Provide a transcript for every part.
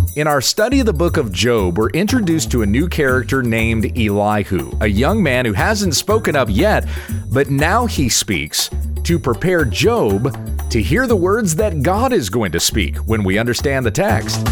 In our study of the book of Job, we're introduced to a new character named Elihu, a young man who hasn't spoken up yet, but now he speaks to prepare Job to hear the words that God is going to speak when we understand the text.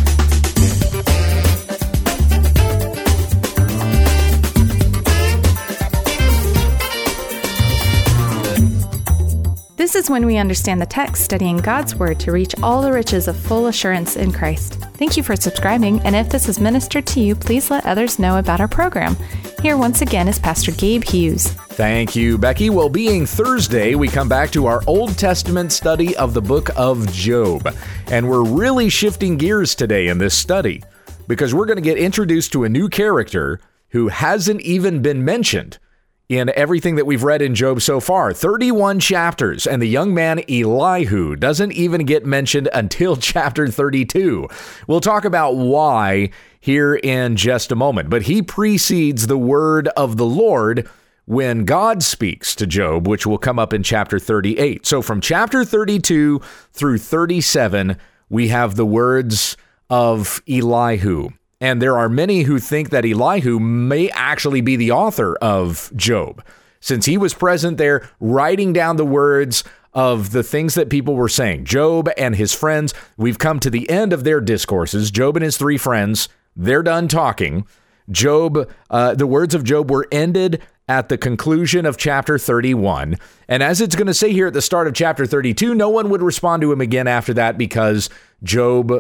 This is when we understand the text, studying God's Word to reach all the riches of full assurance in Christ. Thank you for subscribing, and if this has ministered to you, please let others know about our program. Here once again is Pastor Gabe Hughes. Thank you, Becky. Well, being Thursday, we come back to our Old Testament study of the book of Job. And we're really shifting gears today in this study because we're going to get introduced to a new character who hasn't even been mentioned in everything that we've read in Job so far. 31 chapters, and the young man Elihu doesn't even get mentioned until chapter 32. We'll talk about why here in just a moment, but he precedes the word of the Lord when God speaks to Job, which will come up in chapter 38. So from chapter 32 through 37, we have the words of Elihu. And there are many who think that Elihu may actually be the author of Job, since he was present there writing down the words of the things that people were saying. Job and his friends, we've come to the end of their discourses. Job and his three friends, they're done talking. Job, the words of Job were ended at the conclusion of chapter 31. And as it's going to say here at the start of chapter 32, no one would respond to him again after that because Job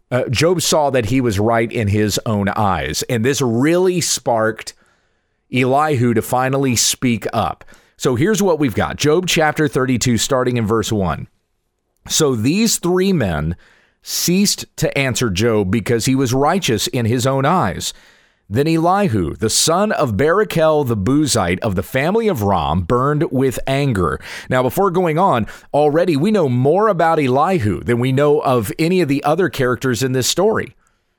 saw that he was right in his own eyes. And this really sparked Elihu to finally speak up. So here's what we've got. Job chapter 32, starting in verse 1. So these three men ceased to answer Job because he was righteous in his own eyes. Then Elihu, the son of Barachel the Buzite of the family of Ram, burned with anger. Now, before going on, already we know more about Elihu than we know of any of the other characters in this story.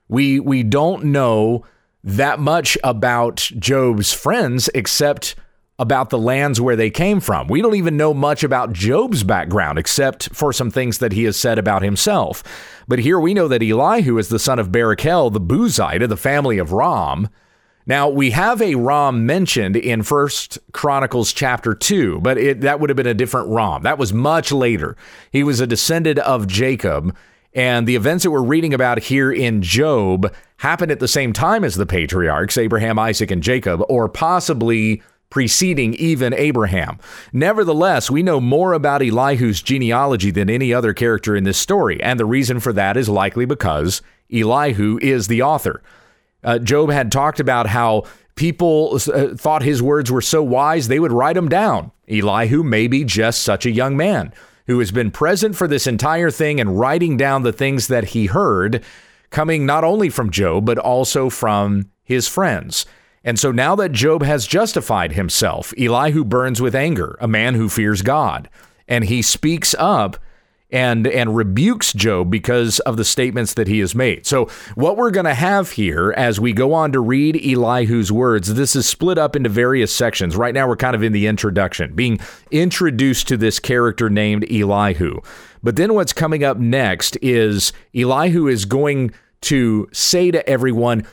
We don't know that much about Job's friends except about the lands where they came from. We don't even know much about Job's background except for some things that he has said about himself. But here we know that Elihu is the son of Barachel, the Buzite of the family of Ram. Now, we have a Ram mentioned in 1 Chronicles chapter 2, but that would have been a different Ram. That was much later. He was a descendant of Jacob, and the events that we're reading about here in Job happened at the same time as the patriarchs, Abraham, Isaac, and Jacob, or possibly preceding even Abraham. Nevertheless, we know more about Elihu's genealogy than any other character in this story, and the reason for that is likely because Elihu is the author. Job had talked about how people thought his words were so wise they would write them down. Elihu may be just such a young man who has been present for this entire thing and writing down the things that he heard, coming not only from Job, but also from his friends. And so now that Job has justified himself, Elihu burns with anger, a man who fears God, and he speaks up and rebukes Job because of the statements that he has made. So what we're going to have here as we go on to read Elihu's words, this is split up into various sections. Right now we're kind of in the introduction, being introduced to this character named Elihu. But then what's coming up next is Elihu is going to say to everyone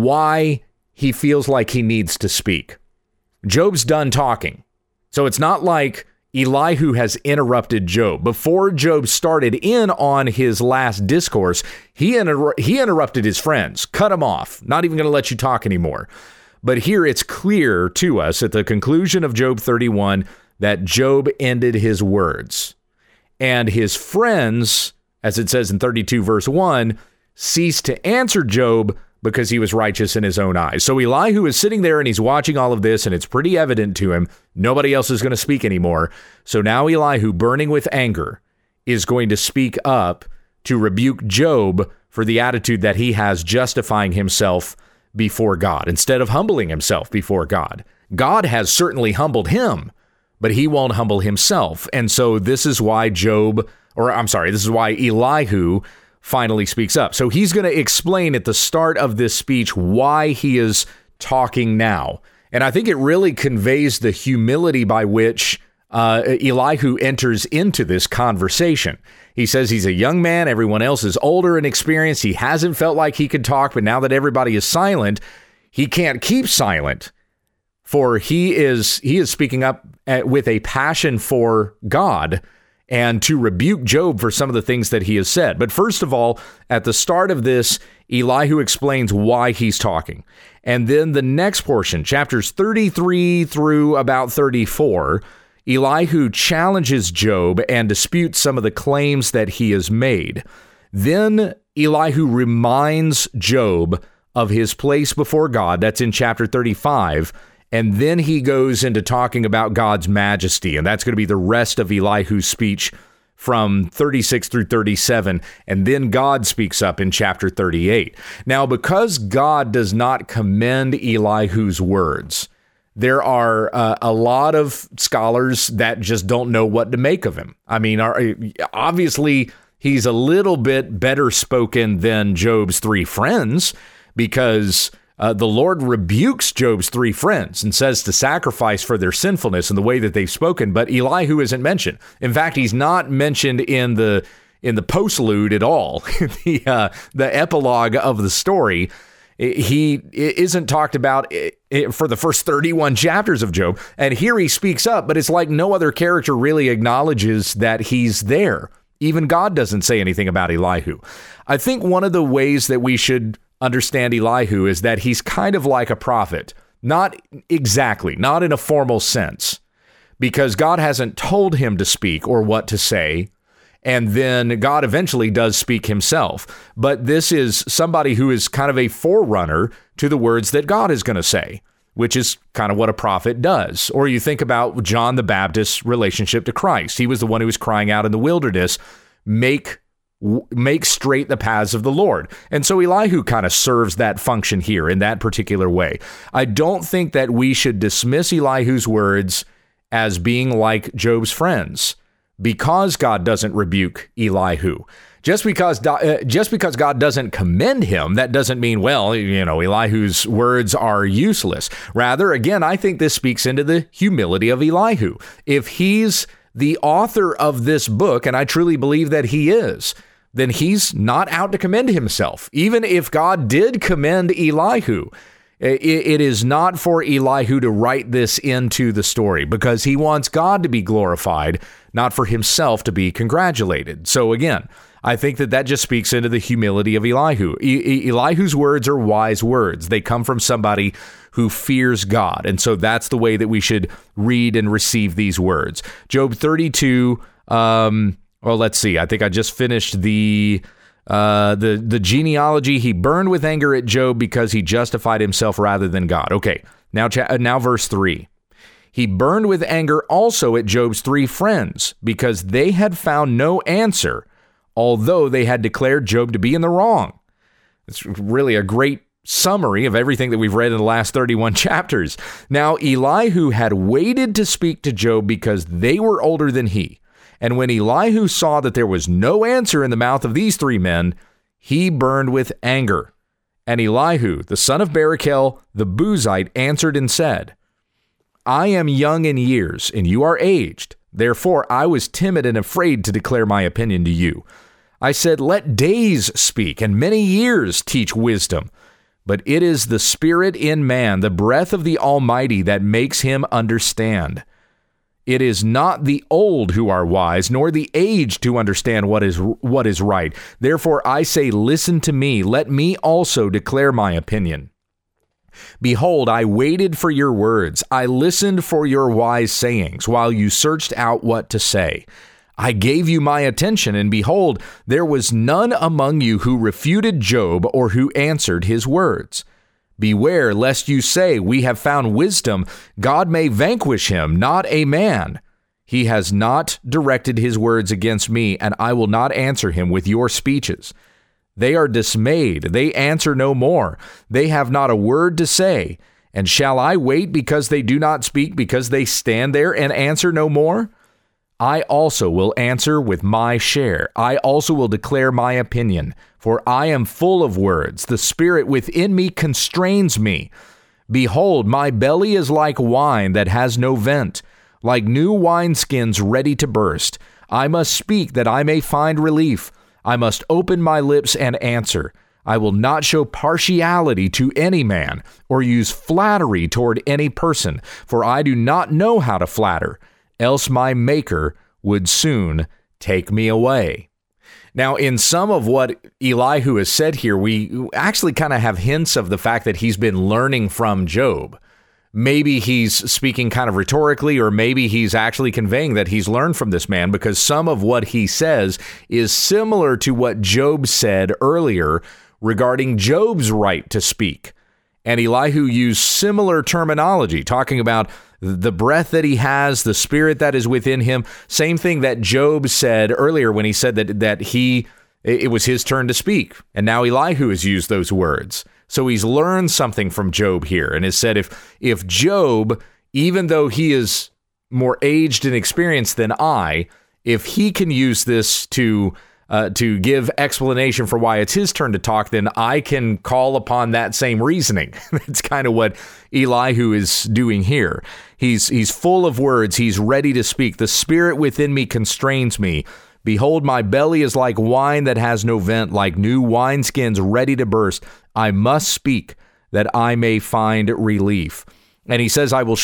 why he feels like he needs to speak. Job's done talking. So it's not like Elihu has interrupted Job. Before Job started in on his last discourse, he interrupted his friends, cut him off, not even going to let you talk anymore. But here it's clear to us at the conclusion of Job 31 that Job ended his words. And his friends, as it says in 32 verse 1, ceased to answer Job because he was righteous in his own eyes. So Elihu is sitting there and he's watching all of this, and it's pretty evident to him nobody else is going to speak anymore. So now Elihu, burning with anger, is going to speak up to rebuke Job for the attitude that he has justifying himself before God instead of humbling himself before God. God has certainly humbled him, but he won't humble himself. And so this is why Elihu finally speaks up. So he's going to explain at the start of this speech why he is talking now. And I think it really conveys the humility by which Elihu enters into this conversation. He says he's a young man. Everyone else is older and experienced. He hasn't felt like he could talk, but now that everybody is silent, he can't keep silent. For he is speaking up with a passion for God and to rebuke Job for some of the things that he has said. But first of all, at the start of this, Elihu explains why he's talking. And then the next portion, chapters 33 through about 34, Elihu challenges Job and disputes some of the claims that he has made. Then Elihu reminds Job of his place before God. That's in chapter 35. And then he goes into talking about God's majesty. And that's going to be the rest of Elihu's speech from 36 through 37. And then God speaks up in chapter 38. Now, because God does not commend Elihu's words, there are a lot of scholars that just don't know what to make of him. I mean, obviously, he's a little bit better spoken than Job's three friends, because the Lord rebukes Job's three friends and says to sacrifice for their sinfulness and the way that they've spoken. But Elihu isn't mentioned. In fact, he's not mentioned in the postlude at all, the epilogue of the story. He isn't talked about for the first 31 chapters of Job. And here he speaks up, but it's like no other character really acknowledges that he's there. Even God doesn't say anything about Elihu. I think one of the ways that we should understand Elihu is that he's kind of like a prophet. Not exactly, not in a formal sense, because God hasn't told him to speak or what to say. And then God eventually does speak himself. But this is somebody who is kind of a forerunner to the words that God is going to say, which is kind of what a prophet does. Or you think about John the Baptist's relationship to Christ. He was the one who was crying out in the wilderness, make straight the paths of the Lord. And so Elihu kind of serves that function here in that particular way. I don't think that we should dismiss Elihu's words as being like Job's friends, because God doesn't rebuke Elihu. Just because God doesn't commend him, that doesn't mean, well, Elihu's words are useless. Rather, again, I think this speaks into the humility of Elihu. If he's the author of this book, and I truly believe that he is, then he's not out to commend himself. Even if God did commend Elihu, it is not for Elihu to write this into the story, because he wants God to be glorified, not for himself to be congratulated. So again, I think that just speaks into the humility of Elihu. Elihu's words are wise words. They come from somebody who fears God. And so that's the way that we should read and receive these words. Job 32, let's see. I think I just finished the genealogy. He burned with anger at Job because he justified himself rather than God. Okay, now verse 3. He burned with anger also at Job's three friends because they had found no answer, although they had declared Job to be in the wrong. It's really a great summary of everything that we've read in the last 31 chapters. Now, Elihu had waited to speak to Job because they were older than he. And when Elihu saw that there was no answer in the mouth of these three men, he burned with anger. And Elihu, the son of Barachel, the Buzite, answered and said, I am young in years, and you are aged. Therefore, I was timid and afraid to declare my opinion to you. I said, let days speak, and many years teach wisdom. But it is the spirit in man, the breath of the Almighty, that makes him understand. It is not the old who are wise, nor the aged to understand what is right. Therefore, I say, listen to me. Let me also declare my opinion. Behold, I waited for your words. I listened for your wise sayings while you searched out what to say. I gave you my attention, and behold, there was none among you who refuted Job or who answered his words. Beware lest you say, we have found wisdom. God may vanquish him, not a man. He has not directed his words against me, and I will not answer him with your speeches. They are dismayed. They answer no more. They have not a word to say. And shall I wait because they do not speak, because they stand there and answer no more? I also will answer with my share. I also will declare my opinion, for I am full of words. The spirit within me constrains me. Behold, my belly is like wine that has no vent. like new wineskins ready to burst. I must speak that I may find relief. I must open my lips and answer. I will not show partiality to any man or use flattery toward any person, for I do not know how to flatter, else my Maker would soon take me away. Now, in some of what Elihu has said here, we actually kind of have hints of the fact that he's been learning from Job. Maybe he's speaking kind of rhetorically, or maybe he's actually conveying that he's learned from this man, because some of what he says is similar to what Job said earlier regarding Job's right to speak. And Elihu used similar terminology, talking about the breath that he has, the spirit that is within him. Same thing that Job said earlier when he said that it was his turn to speak. And now Elihu has used those words. So he's learned something from Job here and has said, if Job, even though he is more aged and experienced than I, if he can use this to give explanation for why it's his turn to talk, then I can call upon that same reasoning. That's kind of what Elihu is doing here. He's full of words. He's ready to speak. The spirit within me constrains me. Behold, my belly is like wine that has no vent, like new wineskins ready to burst. I must speak that I may find relief. And he says, I will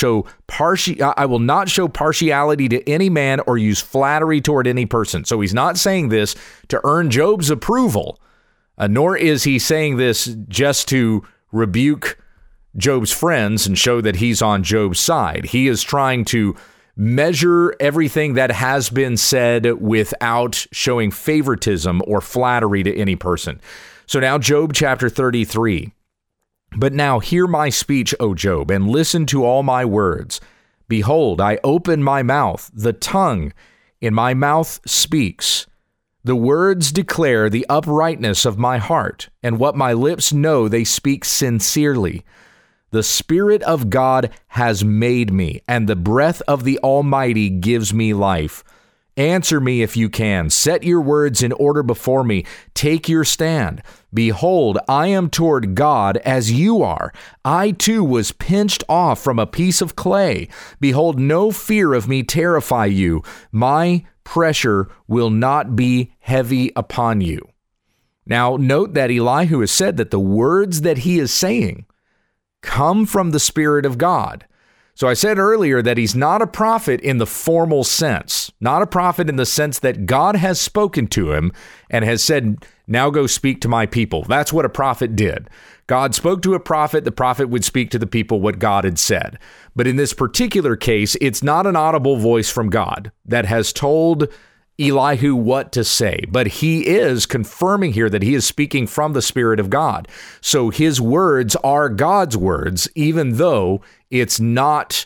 not show partiality to any man or use flattery toward any person. So he's not saying this to earn Job's approval, nor is he saying this just to rebuke Job's friends and show that he's on Job's side. He is trying to measure everything that has been said without showing favoritism or flattery to any person. So now Job chapter 33. But now hear my speech, O Job, and listen to all my words. Behold, I open my mouth, the tongue in my mouth speaks. The words declare the uprightness of my heart, and what my lips know they speak sincerely. The Spirit of God has made me, and the breath of the Almighty gives me life. Answer me if you can. Set your words in order before me. Take your stand. Behold, I am toward God as you are. I too was pinched off from a piece of clay. Behold, no fear of me terrify you. My pressure will not be heavy upon you. Now, note that Elihu has said that the words that he is saying come from the Spirit of God. So I said earlier that he's not a prophet in the formal sense, not a prophet in the sense that God has spoken to him and has said, now go speak to my people. That's what a prophet did. God spoke to a prophet, the prophet would speak to the people what God had said. But in this particular case, it's not an audible voice from God that has told Elihu what to say, but he is confirming here that he is speaking from the Spirit of God. So his words are God's words, even though it's not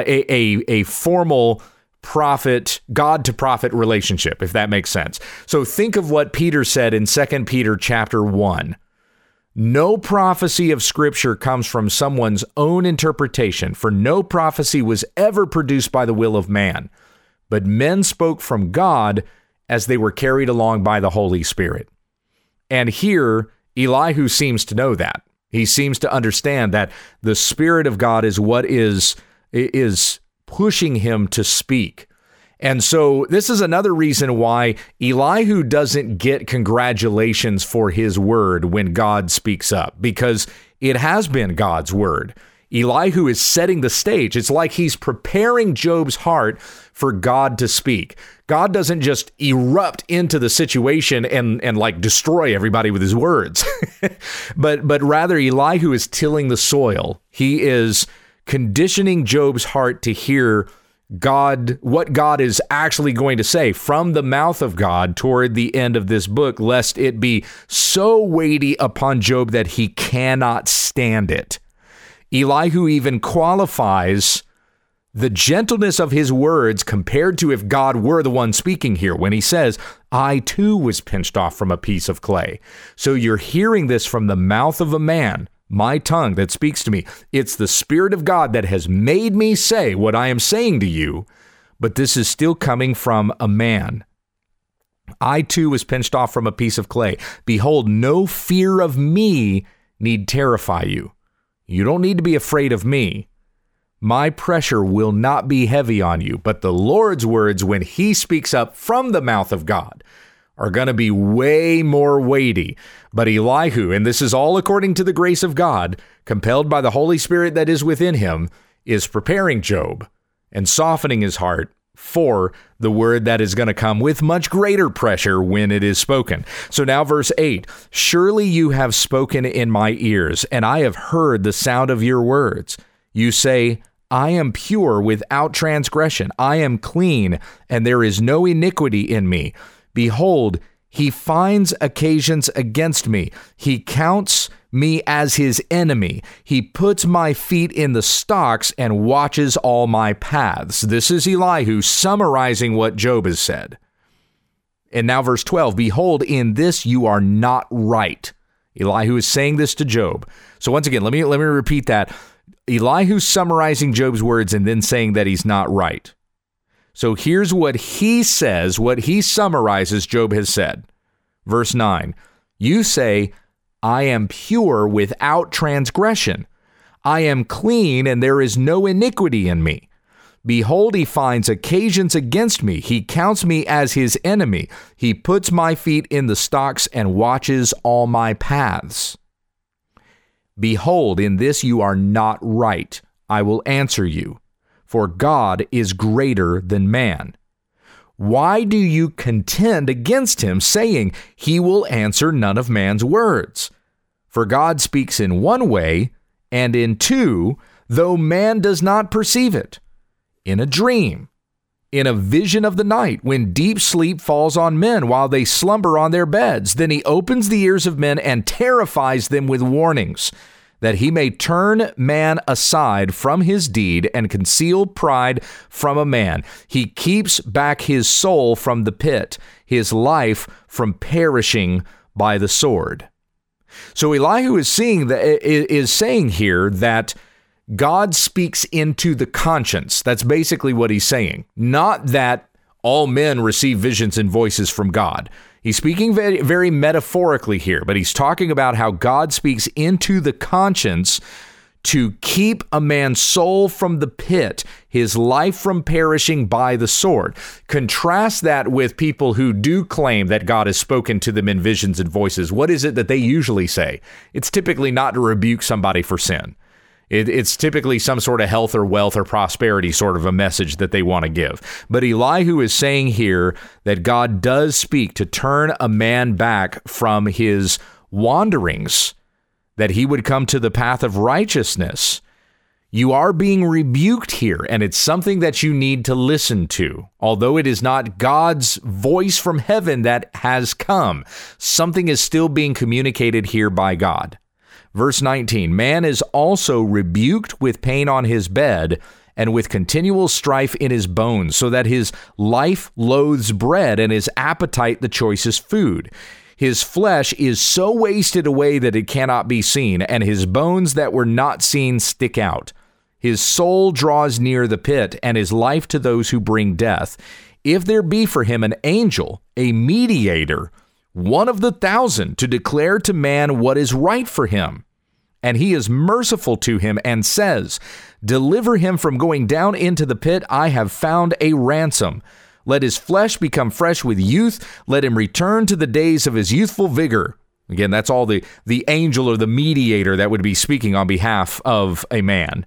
a formal prophet, God to prophet relationship, if that makes sense. So think of what Peter said in 2 Peter chapter 1. No prophecy of Scripture comes from someone's own interpretation, for no prophecy was ever produced by the will of man. But men spoke from God as they were carried along by the Holy Spirit. And here, Elihu seems to know that. He seems to understand that the Spirit of God is what is pushing him to speak. And so this is another reason why Elihu doesn't get congratulations for his word when God speaks up, because it has been God's word. Elihu is setting the stage. It's like he's preparing Job's heart for God to speak. God doesn't just erupt into the situation and like destroy everybody with his words. but rather Elihu is tilling the soil. He is conditioning Job's heart to hear God, what God is actually going to say from the mouth of God toward the end of this book, lest it be so weighty upon Job that he cannot stand it. Elihu even qualifies the gentleness of his words compared to if God were the one speaking here when he says, I too was pinched off from a piece of clay. So you're hearing this from the mouth of a man, my tongue that speaks to me. It's the Spirit of God that has made me say what I am saying to you, but this is still coming from a man. I too was pinched off from a piece of clay. Behold, no fear of me need terrify you. You don't need to be afraid of me. My pressure will not be heavy on you, but the Lord's words, when he speaks up from the mouth of God, are going to be way more weighty. But Elihu, and this is all according to the grace of God, compelled by the Holy Spirit that is within him, is preparing Job and softening his heart for the word that is going to come with much greater pressure when it is spoken. So now verse 8, surely you have spoken in my ears, and I have heard the sound of your words. You say, I am pure without transgression. I am clean, and there is no iniquity in me. Behold, he finds occasions against me. He counts me as his enemy. He puts my feet in the stocks and watches all my paths. This is Elihu summarizing what Job has said. And now verse 12, behold, in this you are not right. Elihu is saying this to Job. So once again, let me repeat that. Elihu's summarizing Job's words and then saying that he's not right. So here's what he says, what he summarizes Job has said. Verse 9, you say, I am pure without transgression. I am clean, and there is no iniquity in me. Behold, he finds occasions against me. He counts me as his enemy. He puts my feet in the stocks and watches all my paths. Behold, in this you are not right. I will answer you, for God is greater than man. Why do you contend against him, saying, he will answer none of man's words? For God speaks in one way, and in two, though man does not perceive it. In a dream, in a vision of the night, when deep sleep falls on men while they slumber on their beds, then he opens the ears of men and terrifies them with warnings, that he may turn man aside from his deed and conceal pride from a man. He keeps back his soul from the pit, his life from perishing by the sword. So Elihu is saying here that God speaks into the conscience. That's basically what he's saying. Not that all men receive visions and voices from God. He's speaking very, very metaphorically here, but he's talking about how God speaks into the conscience to keep a man's soul from the pit, his life from perishing by the sword. Contrast that with people who do claim that God has spoken to them in visions and voices. What is it that they usually say? It's typically not to rebuke somebody for sin. It's typically some sort of health or wealth or prosperity sort of a message that they want to give. But Elihu is saying here that God does speak to turn a man back from his wanderings, that he would come to the path of righteousness. You are being rebuked here, and it's something that you need to listen to. Although it is not God's voice from heaven that has come, something is still being communicated here by God. Verse 19, man is also rebuked with pain on his bed and with continual strife in his bones, so that his life loathes bread and his appetite the choicest food. His flesh is so wasted away that it cannot be seen, and his bones that were not seen stick out. His soul draws near the pit, and his life to those who bring death. If there be for him an angel, a mediator, one of the 1,000, to declare to man what is right for him, and he is merciful to him and says, deliver him from going down into the pit. I have found a ransom. Let his flesh become fresh with youth. Let him return to the days of his youthful vigor. Again, that's all the angel or the mediator that would be speaking on behalf of a man.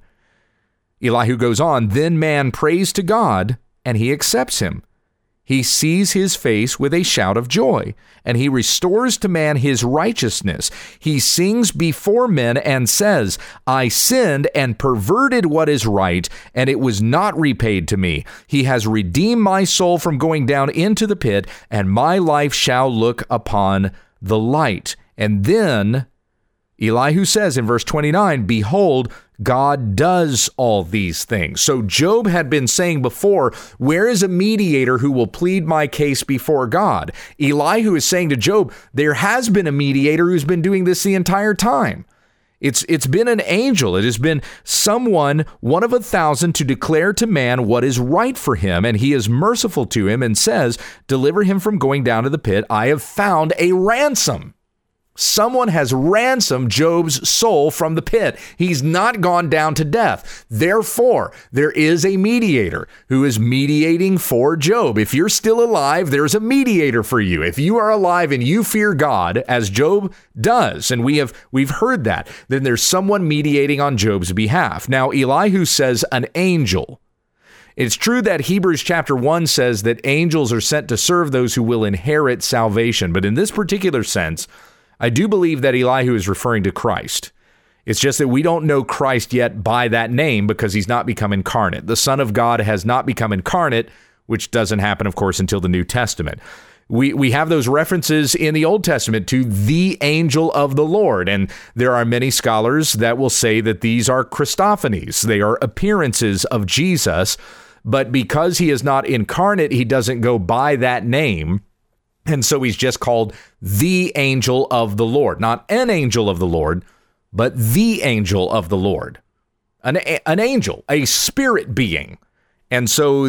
Elihu goes on, then man prays to God, and he accepts him. He sees his face with a shout of joy, and he restores to man his righteousness. He sings before men and says, I sinned and perverted what is right, and it was not repaid to me. He has redeemed my soul from going down into the pit, and my life shall look upon the light. And then Elihu says in verse 29, behold, God does all these things. So Job had been saying before, where is a mediator who will plead my case before God? Elihu is saying to Job, there has been a mediator who's been doing this the entire time. It's been an angel. It has been someone, one of 1,000, to declare to man what is right for him. And he is merciful to him and says, deliver him from going down to the pit. I have found a ransom. Someone has ransomed Job's soul from the pit. He's not gone down to death. Therefore, there is a mediator who is mediating for Job. If you're still alive, there's a mediator for you. If you are alive and you fear God, as Job does, and we've heard that, then there's someone mediating on Job's behalf. Now, Elihu says an angel. It's true that Hebrews chapter 1 says that angels are sent to serve those who will inherit salvation. But in this particular sense, I do believe that Elihu is referring to Christ. It's just that we don't know Christ yet by that name because he's not become incarnate. The Son of God has not become incarnate, which doesn't happen, of course, until the New Testament. We have those references in the Old Testament to the angel of the Lord, and there are many scholars that will say that these are Christophanies. They are appearances of Jesus, but because he is not incarnate, he doesn't go by that name. And so he's just called the angel of the Lord, not an angel of the Lord, but the angel of the Lord, an angel, a spirit being. And so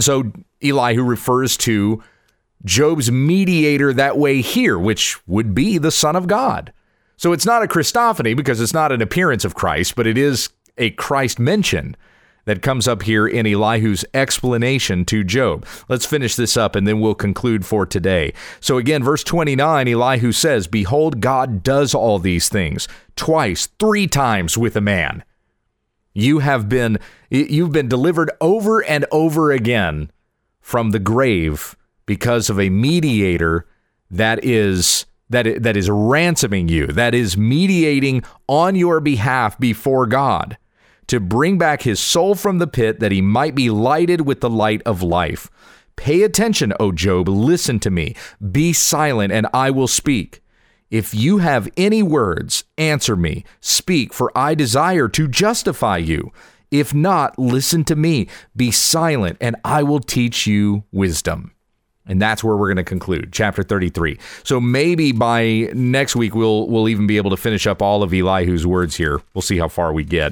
Elihu refers to Job's mediator that way here, which would be the Son of God. So it's not a Christophany because it's not an appearance of Christ, but it is a Christ mention that comes up here in Elihu's explanation to Job. Let's finish this up and then we'll conclude for today. So again, verse 29, Elihu says, "Behold, God does all these things twice, 3 times with a man. You've been delivered over and over again from the grave because of a mediator that is ransoming you, that is mediating on your behalf before God, to bring back his soul from the pit that he might be lighted with the light of life. Pay attention, O Job, listen to me. Be silent, and I will speak. If you have any words, answer me. Speak, for I desire to justify you. If not, listen to me. Be silent, and I will teach you wisdom." And that's where we're going to conclude, chapter 33. So maybe by next week, we'll even be able to finish up all of Elihu's words here. We'll see how far we get.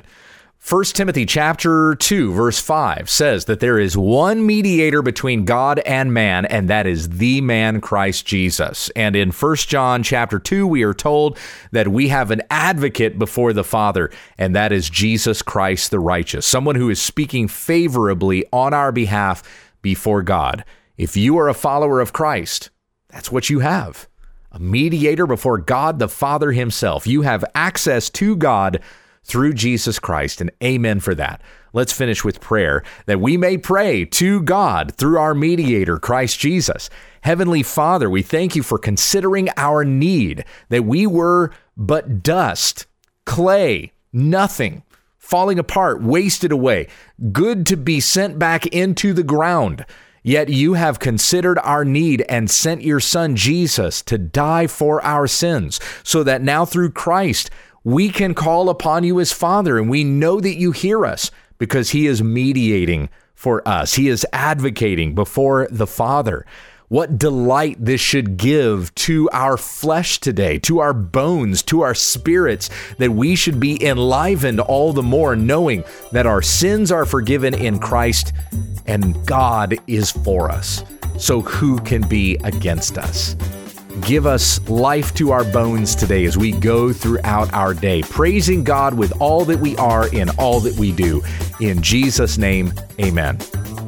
1 Timothy chapter 2, verse 5 says that there is one mediator between God and man, and that is the man Christ Jesus. And in 1 John chapter 2, we are told that we have an advocate before the Father, and that is Jesus Christ the righteous, someone who is speaking favorably on our behalf before God. If you are a follower of Christ, that's what you have, a mediator before God the Father himself. You have access to God through Jesus Christ, and amen for that. Let's finish with prayer, that we may pray to God through our mediator, Christ Jesus. Heavenly Father, we thank you for considering our need, that we were but dust, clay, nothing, falling apart, wasted away, good to be sent back into the ground. Yet you have considered our need and sent your Son Jesus to die for our sins, so that now through Christ, we can call upon you as Father, and we know that you hear us because he is mediating for us. He is advocating before the Father. What delight this should give to our flesh today, to our bones, to our spirits, that we should be enlivened all the more knowing that our sins are forgiven in Christ and God is for us. So who can be against us? Give us life to our bones today as we go throughout our day, praising God with all that we are in all that we do. In Jesus' name, amen.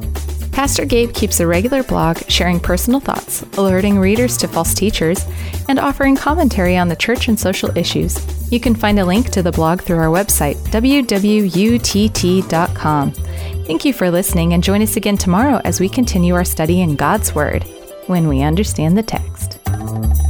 Pastor Gabe keeps a regular blog sharing personal thoughts, alerting readers to false teachers, and offering commentary on the church and social issues. You can find a link to the blog through our website, www.utt.com. Thank you for listening, and join us again tomorrow as we continue our study in God's Word, when we understand the text.